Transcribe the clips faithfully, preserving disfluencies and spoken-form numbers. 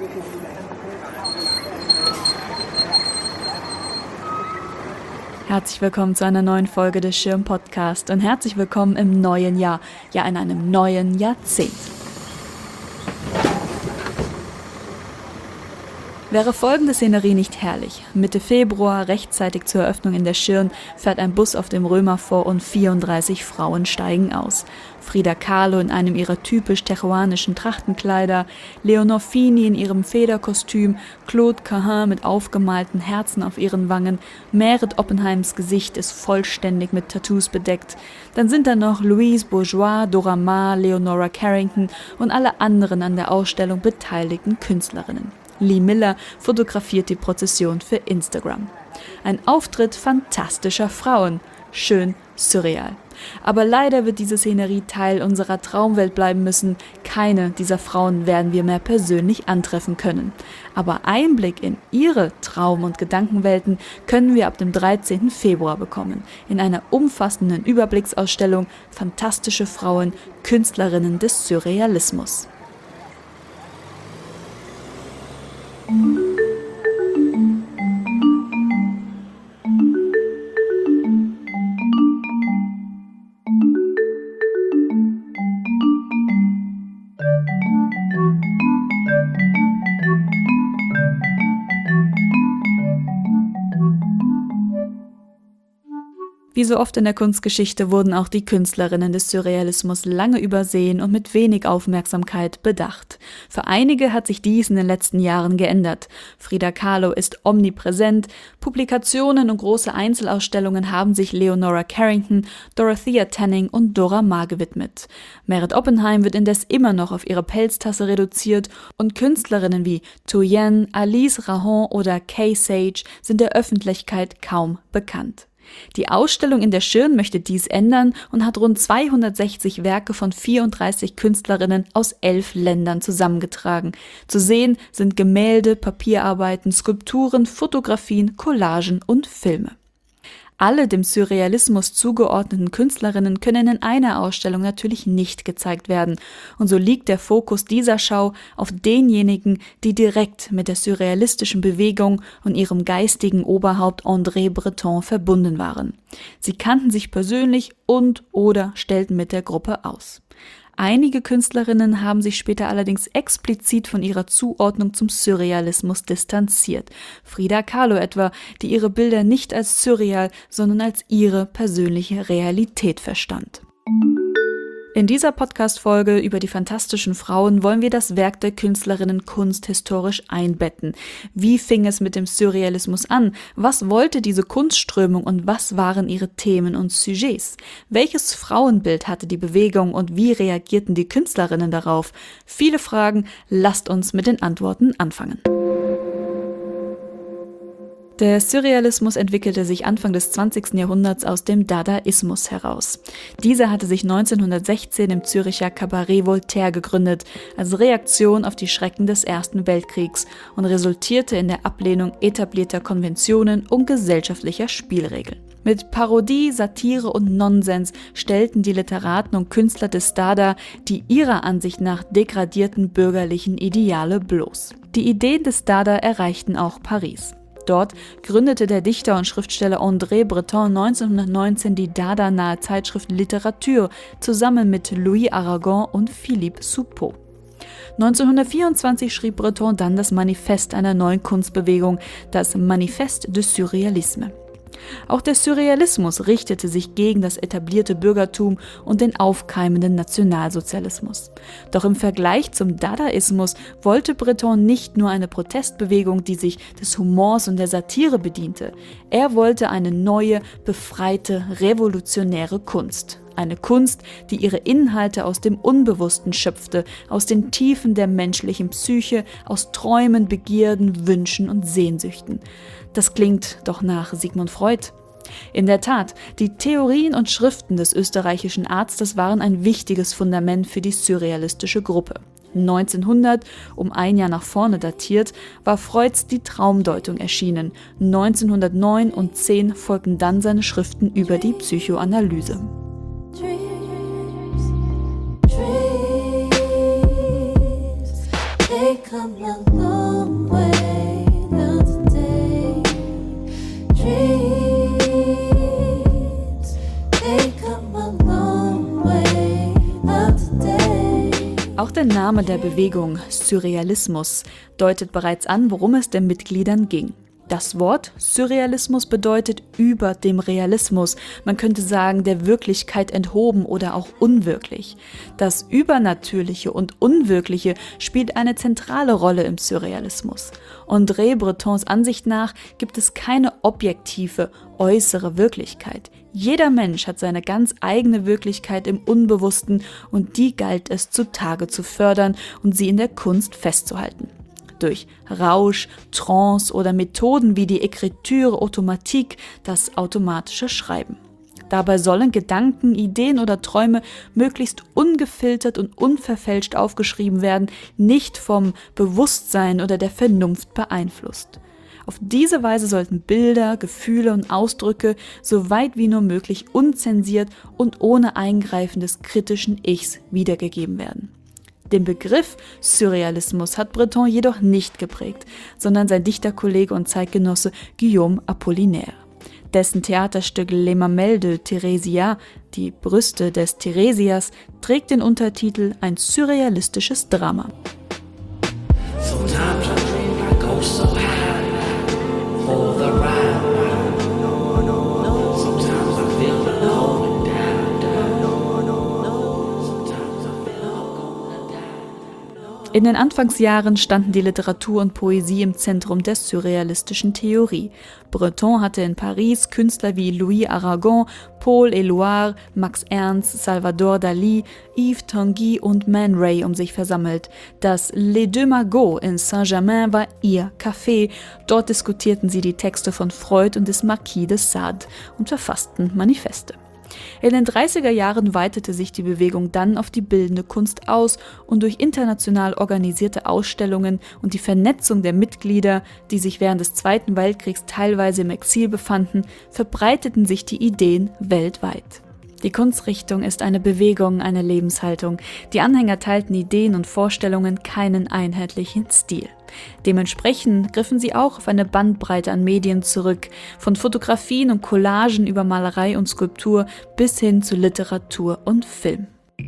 Herzlich willkommen zu einer neuen Folge des Schirm Podcast und herzlich willkommen im neuen Jahr, ja in einem neuen Jahrzehnt. Wäre folgende Szenerie nicht herrlich? Mitte Februar, rechtzeitig zur Eröffnung in der Schirn, fährt ein Bus auf dem Römer vor und vierunddreißig Frauen steigen aus. Frida Kahlo in einem ihrer typisch teruanischen Trachtenkleider, Leonor Fini in ihrem Federkostüm, Claude Cahun mit aufgemalten Herzen auf ihren Wangen, Meret Oppenheims Gesicht ist vollständig mit Tattoos bedeckt. Dann sind da noch Louise Bourgeois, Dora Maar, Leonora Carrington und alle anderen an der Ausstellung beteiligten Künstlerinnen. Lee Miller fotografiert die Prozession für Instagram. Ein Auftritt fantastischer Frauen. Schön surreal. Aber leider wird diese Szenerie Teil unserer Traumwelt bleiben müssen. Keine dieser Frauen werden wir mehr persönlich antreffen können. Aber Einblick in ihre Traum- und Gedankenwelten können wir ab dem dreizehnten Februar bekommen. In einer umfassenden Überblicksausstellung Fantastische Frauen, Künstlerinnen des Surrealismus. Wie so oft in der Kunstgeschichte wurden auch die Künstlerinnen des Surrealismus lange übersehen und mit wenig Aufmerksamkeit bedacht. Für einige hat sich dies in den letzten Jahren geändert. Frida Kahlo ist omnipräsent, Publikationen und große Einzelausstellungen haben sich Leonora Carrington, Dorothea Tanning und Dora Maar gewidmet. Meret Oppenheim wird indes immer noch auf ihre Pelztasse reduziert und Künstlerinnen wie Tu Yen, Alice Rahon oder Kay Sage sind der Öffentlichkeit kaum bekannt. Die Ausstellung in der Schirn möchte dies ändern und hat rund zweihundertsechzig Werke von vierunddreißig Künstlerinnen aus elf Ländern zusammengetragen. Zu sehen sind Gemälde, Papierarbeiten, Skulpturen, Fotografien, Collagen und Filme. Alle dem Surrealismus zugeordneten Künstlerinnen können in einer Ausstellung natürlich nicht gezeigt werden. Und so liegt der Fokus dieser Schau auf denjenigen, die direkt mit der surrealistischen Bewegung und ihrem geistigen Oberhaupt André Breton verbunden waren. Sie kannten sich persönlich und oder stellten mit der Gruppe aus. Einige Künstlerinnen haben sich später allerdings explizit von ihrer Zuordnung zum Surrealismus distanziert. Frida Kahlo etwa, die ihre Bilder nicht als surreal, sondern als ihre persönliche Realität verstand. In dieser Podcast-Folge über die fantastischen Frauen wollen wir das Werk der Künstlerinnen kunsthistorisch einbetten. Wie fing es mit dem Surrealismus an? Was wollte diese Kunstströmung und was waren ihre Themen und Sujets? Welches Frauenbild hatte die Bewegung und wie reagierten die Künstlerinnen darauf? Viele Fragen, lasst uns mit den Antworten anfangen. Der Surrealismus entwickelte sich Anfang des zwanzigsten Jahrhunderts aus dem Dadaismus heraus. Dieser hatte sich neunzehnhundertsechzehn im Züricher Cabaret Voltaire gegründet, als Reaktion auf die Schrecken des Ersten Weltkriegs und resultierte in der Ablehnung etablierter Konventionen und gesellschaftlicher Spielregeln. Mit Parodie, Satire und Nonsens stellten die Literaten und Künstler des Dada die ihrer Ansicht nach degradierten bürgerlichen Ideale bloß. Die Ideen des Dada erreichten auch Paris. Dort gründete der Dichter und Schriftsteller André Breton neunzehnhundertneunzehn die Dada-nahe Zeitschrift Literature zusammen mit Louis Aragon und Philippe Soupault. neunzehnhundertvierundzwanzig schrieb Breton dann das Manifest einer neuen Kunstbewegung, das Manifeste du Surrealisme. Auch der Surrealismus richtete sich gegen das etablierte Bürgertum und den aufkeimenden Nationalsozialismus. Doch im Vergleich zum Dadaismus wollte Breton nicht nur eine Protestbewegung, die sich des Humors und der Satire bediente. Er wollte eine neue, befreite, revolutionäre Kunst. Eine Kunst, die ihre Inhalte aus dem Unbewussten schöpfte, aus den Tiefen der menschlichen Psyche, aus Träumen, Begierden, Wünschen und Sehnsüchten. Das klingt doch nach Sigmund Freud. In der Tat, die Theorien und Schriften des österreichischen Arztes waren ein wichtiges Fundament für die surrealistische Gruppe. neunzehnhundert, um ein Jahr nach vorne datiert, war Freuds Die Traumdeutung erschienen. neunzehnhundertneun und zehn folgten dann seine Schriften über die Psychoanalyse. Dreams, dreams, They come a long way now today. Dreams, they come a long way now today. Auch der Name der Bewegung, Surrealismus, deutet bereits an, worum es den Mitgliedern ging. Das Wort Surrealismus bedeutet über dem Realismus, man könnte sagen der Wirklichkeit enthoben oder auch unwirklich. Das Übernatürliche und Unwirkliche spielt eine zentrale Rolle im Surrealismus. André Bretons Ansicht nach gibt es keine objektive, äußere Wirklichkeit. Jeder Mensch hat seine ganz eigene Wirklichkeit im Unbewussten und die galt es zutage zu fördern und sie in der Kunst festzuhalten. Durch Rausch, Trance oder Methoden wie die Écriture automatique, das automatische Schreiben. Dabei sollen Gedanken, Ideen oder Träume möglichst ungefiltert und unverfälscht aufgeschrieben werden, nicht vom Bewusstsein oder der Vernunft beeinflusst. Auf diese Weise sollten Bilder, Gefühle und Ausdrücke so weit wie nur möglich unzensiert und ohne Eingreifen des kritischen Ichs wiedergegeben werden. Den Begriff Surrealismus hat Breton jedoch nicht geprägt, sondern sein Dichterkollege und Zeitgenosse Guillaume Apollinaire. Dessen Theaterstück Les Mamelles de Thérésia, die Brüste des Theresias, trägt den Untertitel Ein surrealistisches Drama. Sometimes I dream I go so high for the ride. Sometimes I feel the going down, down. Sometimes I feel I'm gonna die. In den Anfangsjahren standen die Literatur und Poesie im Zentrum der surrealistischen Theorie. Breton hatte in Paris Künstler wie Louis Aragon, Paul Éluard, Max Ernst, Salvador Dalí, Yves Tanguy und Man Ray um sich versammelt. Das Les Deux Magots in Saint-Germain war ihr Café. Dort diskutierten sie die Texte von Freud und des Marquis de Sade und verfassten Manifeste. In den dreißiger Jahren weitete sich die Bewegung dann auf die bildende Kunst aus und durch international organisierte Ausstellungen und die Vernetzung der Mitglieder, die sich während des Zweiten Weltkriegs teilweise im Exil befanden, verbreiteten sich die Ideen weltweit. Die Kunstrichtung ist eine Bewegung, eine Lebenshaltung. Die Anhänger teilten Ideen und Vorstellungen, keinen einheitlichen Stil. Dementsprechend griffen sie auch auf eine Bandbreite an Medien zurück, von Fotografien und Collagen über Malerei und Skulptur bis hin zu Literatur und Film.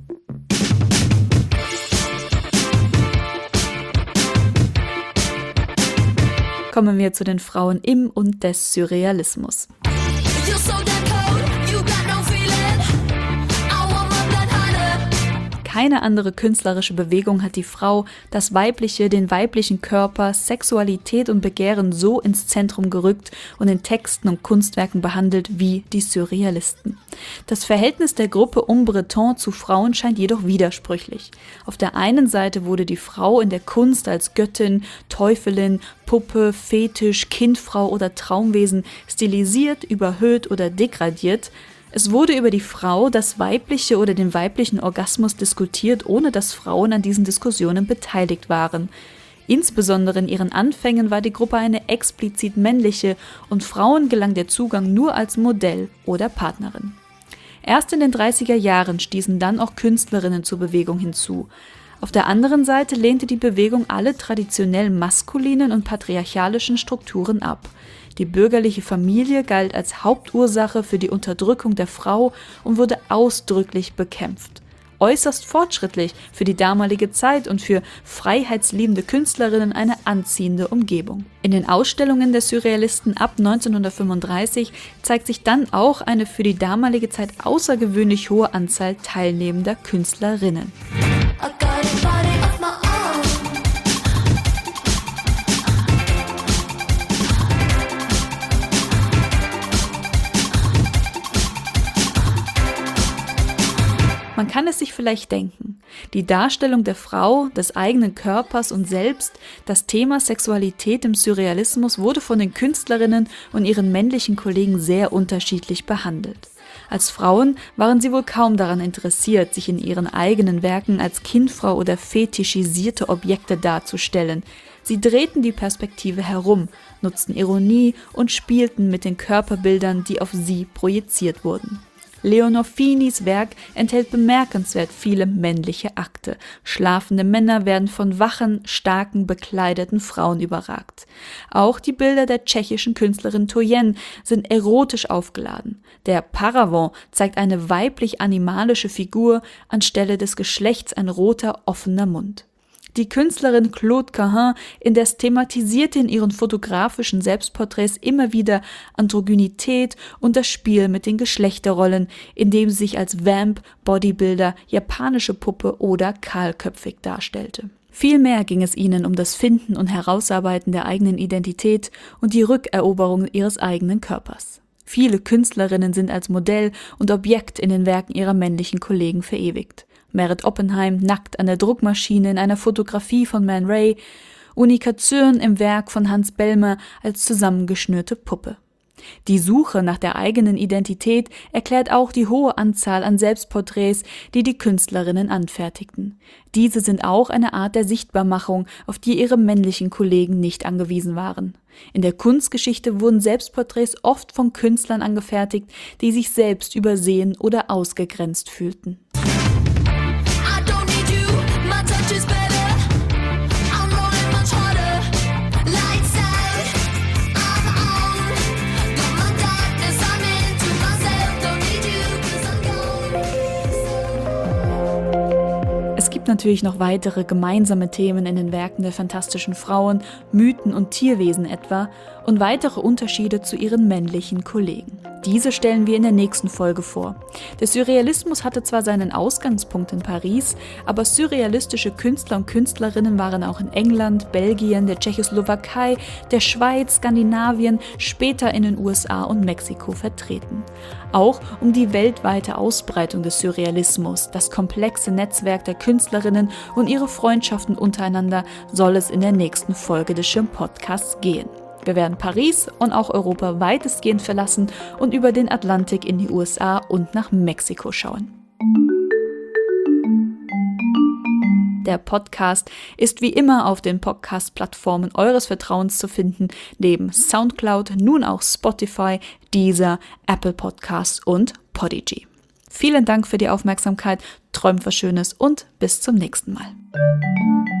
Kommen wir zu den Frauen im und des Surrealismus. Keine andere künstlerische Bewegung hat die Frau, das Weibliche, den weiblichen Körper, Sexualität und Begehren so ins Zentrum gerückt und in Texten und Kunstwerken behandelt wie die Surrealisten. Das Verhältnis der Gruppe um Breton zu Frauen scheint jedoch widersprüchlich. Auf der einen Seite wurde die Frau in der Kunst als Göttin, Teufelin, Puppe, Fetisch, Kindfrau oder Traumwesen stilisiert, überhöht oder degradiert. Es wurde über die Frau, das Weibliche oder den weiblichen Orgasmus diskutiert, ohne dass Frauen an diesen Diskussionen beteiligt waren. Insbesondere in ihren Anfängen war die Gruppe eine explizit männliche und Frauen gelang der Zugang nur als Modell oder Partnerin. Erst in den dreißiger Jahren stießen dann auch Künstlerinnen zur Bewegung hinzu. Auf der anderen Seite lehnte die Bewegung alle traditionell maskulinen und patriarchalischen Strukturen ab. Die bürgerliche Familie galt als Hauptursache für die Unterdrückung der Frau und wurde ausdrücklich bekämpft. Äußerst fortschrittlich für die damalige Zeit und für freiheitsliebende Künstlerinnen eine anziehende Umgebung. In den Ausstellungen der Surrealisten ab neunzehnhundertfünfunddreißig zeigt sich dann auch eine für die damalige Zeit außergewöhnlich hohe Anzahl teilnehmender Künstlerinnen. Man kann es sich vielleicht denken. Die Darstellung der Frau, des eigenen Körpers und selbst, das Thema Sexualität im Surrealismus wurde von den Künstlerinnen und ihren männlichen Kollegen sehr unterschiedlich behandelt. Als Frauen waren sie wohl kaum daran interessiert, sich in ihren eigenen Werken als Kindfrau oder fetischisierte Objekte darzustellen. Sie drehten die Perspektive herum, nutzten Ironie und spielten mit den Körperbildern, die auf sie projiziert wurden. Leonor Finis Werk enthält bemerkenswert viele männliche Akte. Schlafende Männer werden von wachen, starken, bekleideten Frauen überragt. Auch die Bilder der tschechischen Künstlerin Toyen sind erotisch aufgeladen. Der Paravent zeigt eine weiblich-animalische Figur, anstelle des Geschlechts ein roter, offener Mund. Die Künstlerin Claude Cahun indes thematisierte in ihren fotografischen Selbstporträts immer wieder Androgynität und das Spiel mit den Geschlechterrollen, indem sie sich als Vamp, Bodybuilder, japanische Puppe oder kahlköpfig darstellte. Vielmehr ging es ihnen um das Finden und Herausarbeiten der eigenen Identität und die Rückeroberung ihres eigenen Körpers. Viele Künstlerinnen sind als Modell und Objekt in den Werken ihrer männlichen Kollegen verewigt. Meret Oppenheim nackt an der Druckmaschine in einer Fotografie von Man Ray, Unica Zürn im Werk von Hans Bellmer als zusammengeschnürte Puppe. Die Suche nach der eigenen Identität erklärt auch die hohe Anzahl an Selbstporträts, die die Künstlerinnen anfertigten. Diese sind auch eine Art der Sichtbarmachung, auf die ihre männlichen Kollegen nicht angewiesen waren. In der Kunstgeschichte wurden Selbstporträts oft von Künstlern angefertigt, die sich selbst übersehen oder ausgegrenzt fühlten. Es gibt natürlich noch weitere gemeinsame Themen in den Werken der fantastischen Frauen, Mythen und Tierwesen etwa und weitere Unterschiede zu ihren männlichen Kollegen. Diese stellen wir in der nächsten Folge vor. Der Surrealismus hatte zwar seinen Ausgangspunkt in Paris, aber surrealistische Künstler und Künstlerinnen waren auch in England, Belgien, der Tschechoslowakei, der Schweiz, Skandinavien, später in den U S A und Mexiko vertreten. Auch um die weltweite Ausbreitung des Surrealismus, das komplexe Netzwerk der Künstlerinnen und ihre Freundschaften untereinander soll es in der nächsten Folge des Schirm-Podcasts gehen. Wir werden Paris und auch Europa weitestgehend verlassen und über den Atlantik in die U S A und nach Mexiko schauen. Der Podcast ist wie immer auf den Podcast-Plattformen eures Vertrauens zu finden, neben Soundcloud, nun auch Spotify, Deezer, Apple Podcasts und Podigy. Vielen Dank für die Aufmerksamkeit, träumt was Schönes und bis zum nächsten Mal.